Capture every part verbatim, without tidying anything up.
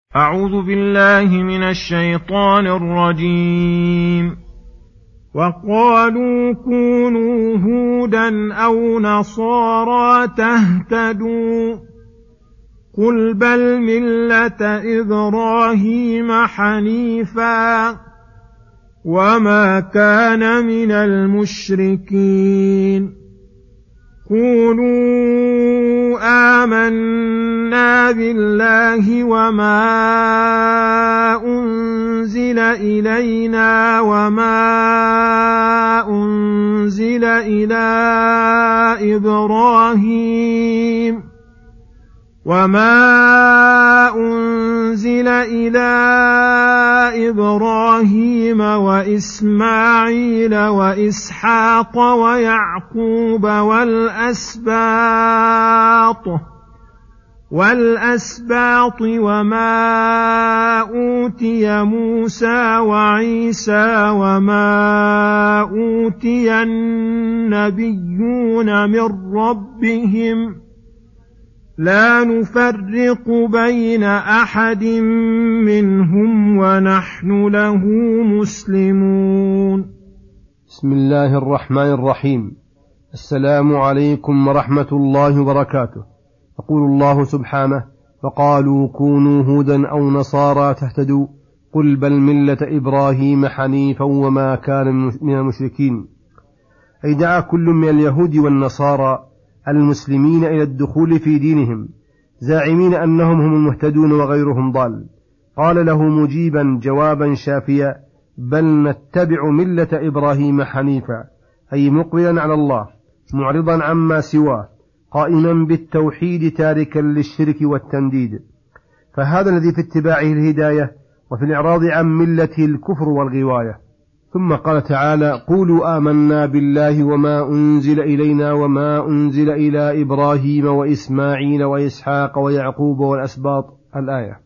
أعوذ بالله من الشيطان الرجيم. وقالوا كونوا هودا أو نصارى تهتدوا قل بل ملة إبراهيم حنيفا وما كان من المشركين قولوا آمنا بالله وما أنزل إلينا وما أنزل إلى إبراهيم وما أنزل إلى إبراهيم وإسماعيل وإسحاق ويعقوب والأسباط والأسباط وما أوتي موسى وعيسى وما أوتي النبيون من ربهم لا نفرق بين أحد منهم ونحن له مسلمون. بسم الله الرحمن الرحيم. السلام عليكم ورحمة الله وبركاته. يقول الله سبحانه: فقالوا كونوا هودا أو نصارى تهتدوا قل بل ملة إبراهيم حنيفا وما كان من المشركين. أي دعا كل من اليهود والنصارى المسلمين إلى الدخول في دينهم زاعمين أنهم هم المهتدون وغيرهم ضال. قال له مجيبا جوابا شافيا: بل نتبع ملة إبراهيم حنيفا، أي مقبلا على الله معرضا عما سواه قائما بالتوحيد تاركا للشرك والتنديد. فهذا الذي في اتباعه الهداية وفي الإعراض عن ملته الكفر والغواية. ثم قال تعالى: قولوا آمنا بالله وما أنزل إلينا وما أنزل إلى إبراهيم وإسماعيل وإسحاق ويعقوب والأسباط. الآية.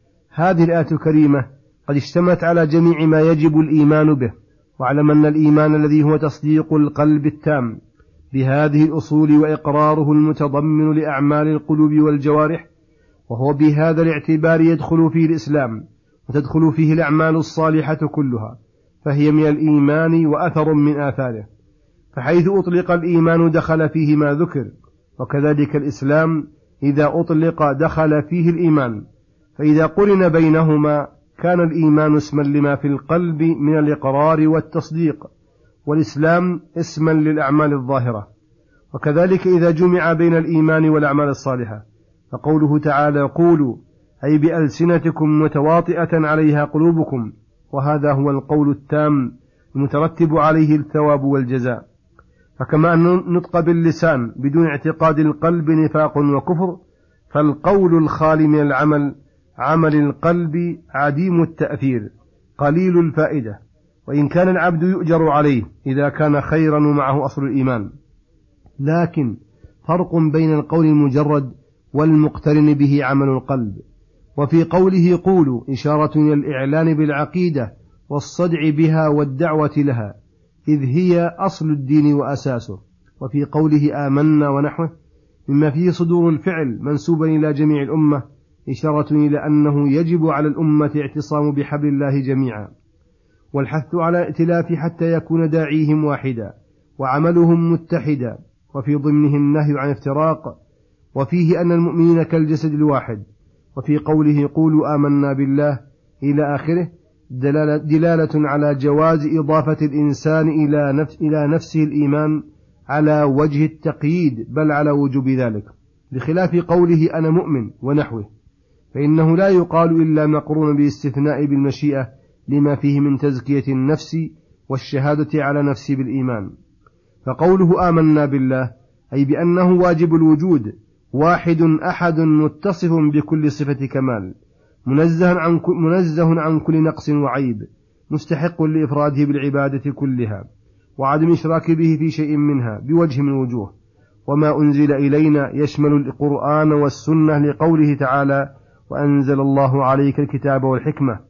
هذه الآية الكريمة قد اشتملت على جميع ما يجب الإيمان به، واعلم أن الإيمان الذي هو تصديق القلب التام بهذه الأصول وإقراره المتضمن لأعمال القلوب والجوارح، وهو بهذا الاعتبار يدخل فيه الإسلام وتدخل فيه الأعمال الصالحة كلها، فهي من الإيمان وأثر من آثاره. فحيث أطلق الإيمان دخل فيه ما ذكر، وكذلك الإسلام إذا أطلق دخل فيه الإيمان، فإذا قرن بينهما كان الإيمان اسما لما في القلب من الإقرار والتصديق، والإسلام اسما للأعمال الظاهرة. وكذلك إذا جمع بين الإيمان والأعمال الصالحة، فقوله تعالى: قولوا أي بألسنتكم متواطئة عليها قلوبكم، وهذا هو القول التام المترتب عليه الثواب والجزاء. فكما أن نطق باللسان بدون اعتقاد القلب نفاق وكفر، فالقول الخالي من العمل عمل القلب عديم التأثير قليل الفائدة، وإن كان العبد يؤجر عليه إذا كان خيرا ومعه أصل الإيمان. لكن فرق بين القول المجرد والمقترن به عمل القلب. وفي قوله قولوا إشارة إلى الإعلان بالعقيدة والصدع بها والدعوة لها، إذ هي أصل الدين وأساسه. وفي قوله آمنا ونحوه مما فيه صدور الفعل منسوبا إلى جميع الأمة، إشارة إلى أنه يجب على الأمة اعتصام بحبل الله جميعا، والحث على الائتلاف حتى يكون داعيهم واحدا وعملهم متحدا، وفي ضمنه النهي عن افتراق، وفيه أن المؤمنين كالجسد الواحد. وفي قوله قولوا آمنا بالله إلى آخره دلالة, دلالة على جواز إضافة الإنسان إلى, نفس إلى نفسه الإيمان على وجه التقييد، بل على وجوب ذلك، بخلاف قوله أنا مؤمن ونحوه، فإنه لا يقال إلا مقرون بالاستثناء بالمشيئة لما فيه من تزكية النفس والشهادة على نفسه بالإيمان. فقوله آمنا بالله أي بأنه واجب الوجود، واحد أحد متصف بكل صفة كمال، منزه عن, منزه عن كل نقص وعيب، مستحق لإفراده بالعبادة كلها وعدم إشراك به في شيء منها بوجه من الوجوه. وما أنزل إلينا يشمل القرآن والسنة، لقوله تعالى: وأنزل الله عليك الكتاب والحكمة،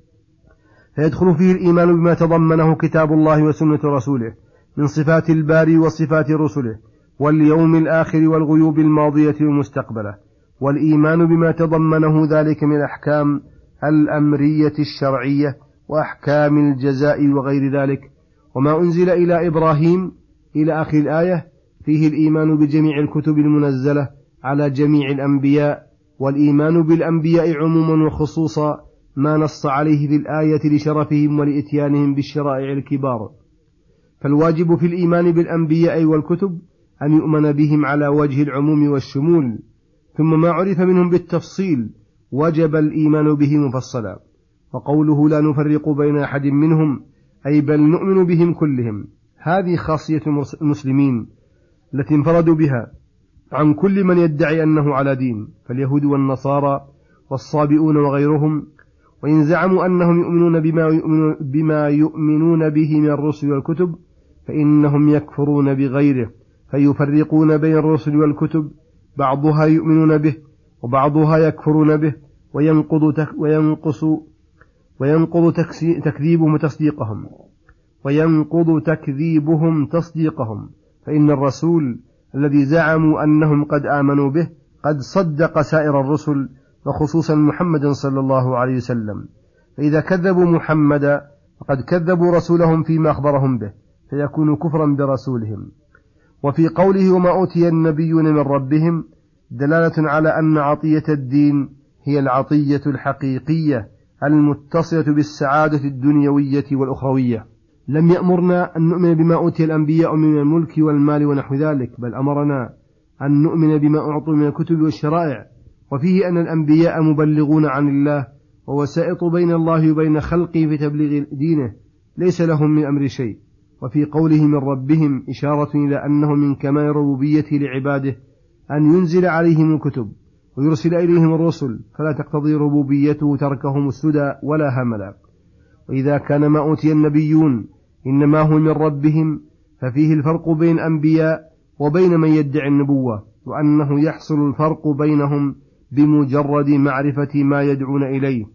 فيدخل فيه الإيمان بما تضمنه كتاب الله وسنة رسوله من صفات الباري وصفات رسله واليوم الآخر والغيوب الماضية والمستقبلة والإيمان بما تضمنه ذلك من الأحكام الأمرية الشرعية وأحكام الجزاء وغير ذلك، وما أنزل إلى إبراهيم إلى آخر الآية فيه الإيمان بجميع الكتب المنزلة على جميع الأنبياء، والإيمان بالأنبياء عموما وخصوصا ما نص عليه في الآية لشرفهم ولإتيانهم بالشرائع الكبار. فالواجب في الإيمان بالأنبياء والكتب أن يؤمن بهم على وجه العموم والشمول، ثم ما عرف منهم بالتفصيل وجب الإيمان به مفصلا. وقوله لا نفرق بين أحد منهم أي بل نؤمن بهم كلهم، هذه خاصية المسلمين التي انفردوا بها عن كل من يدعي أنه على دين، فاليهود والنصارى والصابئون وغيرهم، وإن زعموا أنهم يؤمنون بما, يؤمنون بما يؤمنون به من الرسل والكتب فإنهم يكفرون بغيره، فيفرقون بين الرسل والكتب، بعضها يؤمنون به وبعضها يكفرون به، وينقض تك وينقص وينقض تكذيبهم تصديقهم وينقض تكذيبهم تصديقهم فإن الرسول الذي زعموا أنهم قد آمنوا به قد صدق سائر الرسل وخصوصا محمد صلى الله عليه وسلم، فإذا كذبوا محمدا فقد كذبوا رسولهم فيما أخبرهم به، فيكون كفرا برسولهم. وفي قوله وما أوتي النبيون من ربهم دلالة على أن عطية الدين هي العطية الحقيقية المتصلة بالسعادة الدنيوية والأخروية. لم يأمرنا أن نؤمن بما أوتي الأنبياء من الملك والمال ونحو ذلك، بل أمرنا أن نؤمن بما أعطوا من الكتب والشرائع، وفيه أن الأنبياء مبلغون عن الله ووسائط بين الله وبين خلقه في تبليغ دينه، ليس لهم من أمر شيء. وفي قوله من ربهم إشارة إلى أنه من كمال ربوبيته لعباده أن ينزل عليهم الكتب ويرسل إليهم الرسل، فلا تقتضي ربوبيته تركهم السدى ولا هملا. وإذا كان ما أوتي النبيون إنما هو من ربهم ففيه الفرق بين الأنبياء وبين من يدعي النبوة، وأنه يحصل الفرق بينهم بمجرد معرفة ما يدعون إليه.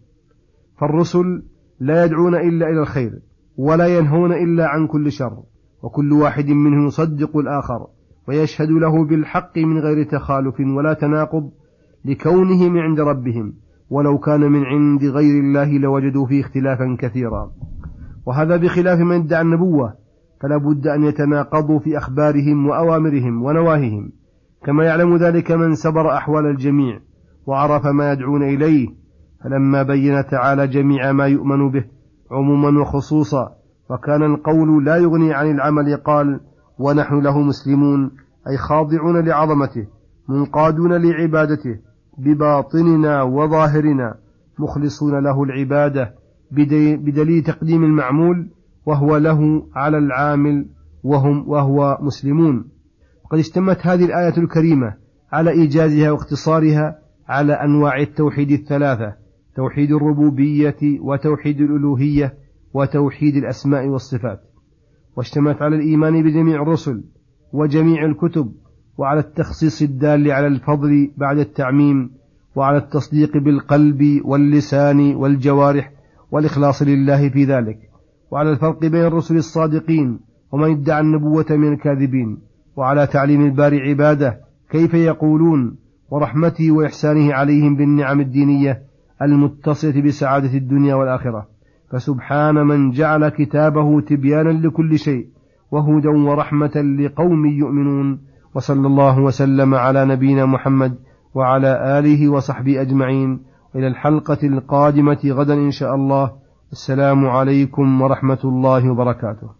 فالرسل لا يدعون إلا إلى الخير ولا ينهون إلا عن كل شر، وكل واحد منهم يصدق الآخر ويشهد له بالحق من غير تخالف ولا تناقض لكونه من عند ربهم، ولو كان من عند غير الله لوجدوا فيه اختلافا كثيرا. وهذا بخلاف من ادعى النبوة، فلا بد أن يتناقضوا في أخبارهم وأوامرهم ونواهيهم، كما يعلم ذلك من سبر أحوال الجميع وعرف ما يدعون إليه. فلما بين تعالى جميع ما يؤمن به عموما وخصوصا، وكان القول لا يغني عن العمل، قال ونحن له مسلمون، أي خاضعون لعظمته منقادون لعبادته بباطننا وظاهرنا مخلصون له العبادة بدليل تقديم المعمول وهو له على العامل وهم وهو مسلمون. وقد اشتمت هذه الآية الكريمة على إيجازها واختصارها على أنواع التوحيد الثلاثة: توحيد الربوبية وتوحيد الألوهية وتوحيد الأسماء والصفات، واشتمت على الإيمان بجميع الرسل وجميع الكتب، وعلى التخصيص الدال على الفضل بعد التعميم، وعلى التصديق بالقلب واللسان والجوارح والإخلاص لله في ذلك، وعلى الفرق بين الرسل الصادقين ومن ادعى النبوة من الكاذبين، وعلى تعليم الباري عباده كيف يقولون ورحمته وإحسانه عليهم بالنعم الدينية المتصلة بسعادة الدنيا والآخرة. فسبحان من جعل كتابه تبيانا لكل شيء وهدى ورحمة لقوم يؤمنون. وصلى الله وسلم على نبينا محمد وعلى آله وصحبه أجمعين، إلى الحلقة القادمة غدا إن شاء الله. السلام عليكم ورحمة الله وبركاته.